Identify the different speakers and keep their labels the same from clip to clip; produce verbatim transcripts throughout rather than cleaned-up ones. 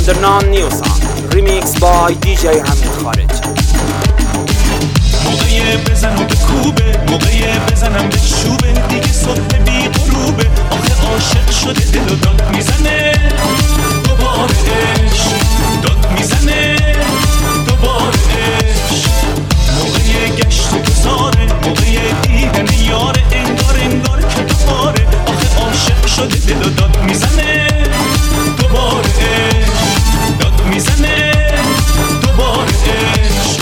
Speaker 1: Underground New Song Remix by دی جی حمید خارجی.
Speaker 2: موقعی بزن و بکوبه، موقعی بزنم به چوبه، دیگه صبح بی غروبه، آخه عاشق شده دل و داد میزنه دوباره عشق، داد میزنه دوباره عشق. موقعی گشت و گذاره، موقعی دیدن یاره، انگار انگار که بهاره، آخه عاشق شده دل و داد میزنه دوباره عشق، داد میزنه دوباره عشق.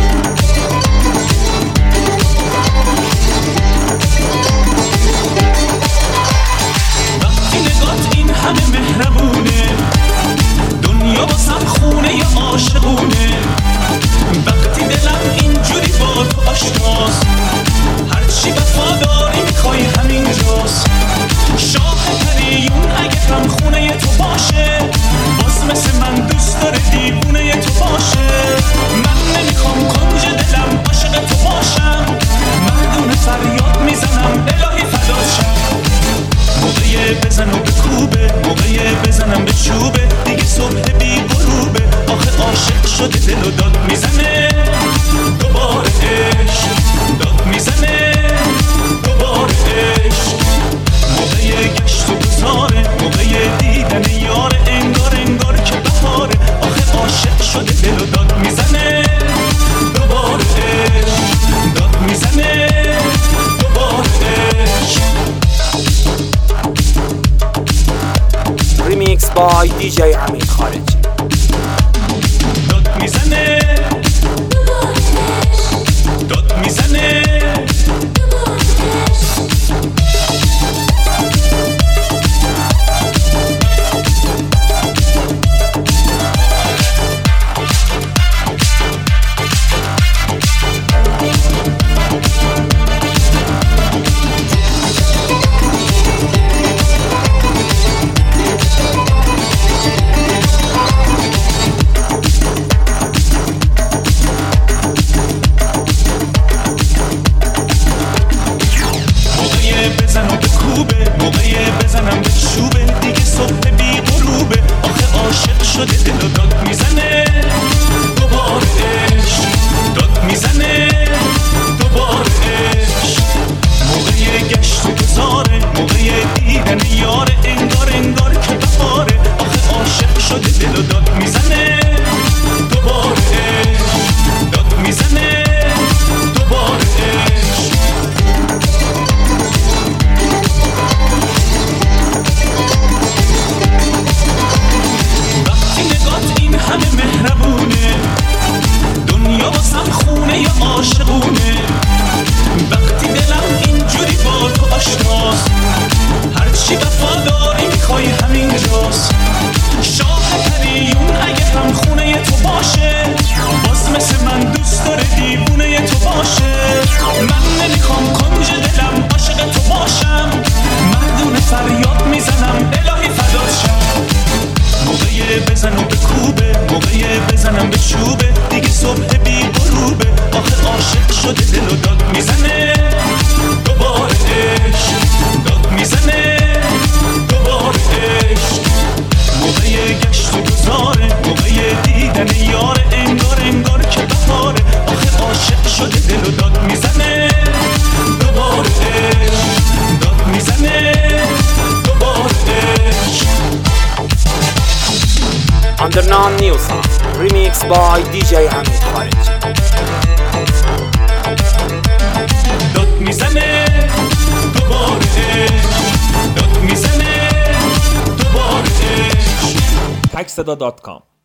Speaker 2: وقتی نگات این همه مهربونه، دنیا واسم خونه ی عاشقونه. وقتی دلم اینجوری با تو آشناست، هرچی وفاداری میخوای همینجاست. شاه پریون اگه هم خونه تو باشه، باز مثل من دوست داره دیوونه تو باشه. من نمیخوام کنج دلم عاشق تو باشم، مردونه فریاد میزنم الهی فدات شم. موقعی بزن و بکوبه، موقعی بزنم به چوبه، دیگه صبح بی غروبه، آخه عاشق شده دل و داد میزنه دوباره عشق، داد میزنه دوباره عشق. موقعی گشت و گذاره، موقعی دیدن یاره، انگار انگار که بهاره، آخه عاشق شده دل و داد میزنه دوباره عشق، داد میزنه دوباره عشق.
Speaker 1: Remix by دی جی حمید خارجی.
Speaker 2: داد میزنه داد میزنه بزن و بکوبه، موقعی بزنم به چوبه، دیگه صبح بی غروبه، آخه عاشق شده دل و داد میزنه دوباره عشق، داد میزنه دوباره عشق. موقعی گشت و گذاره، موقعی دیدن یاره، انگار انگار که بهاره، آخه عاشق شده دل و داد میزنه دوباره عشق، داد میزنه دوباره عشق. همه مهربونه، دنیا واسم خونه ی عاشقونه. وقتی دلم اینجوری با تو آشناست، هرچی وفاداری میخوای همینجاست. شاه پریون اگه هم خونه ی تو باشه، باز مثل من دوست داره دیوونه تو باشه. من نمیخوام کنج دلم عاشق تو باشم، مردونه فریاد میزنم الهی فدات شم. موقعی بزن و بکوبه، موقعی بزنم به چوبه، دیگه صبح بی غروبه، آخه عاشق شده دل و داد میزنه دوباره عشق، داد میزنه دوباره عشق. موقعی گشت و گذاره، موقعی دیدن یاره، انگار انگار که بهاره، آخه عاشق شده دل و داد میزنه دوباره عشق، داد میزنه دوباره عشق.
Speaker 1: Underground New Song Remix by دی جی حمید خارجی.
Speaker 2: داد میزنه دوباره عشق، داد میزنه دوباره عشق.
Speaker 3: تک صدا دات کام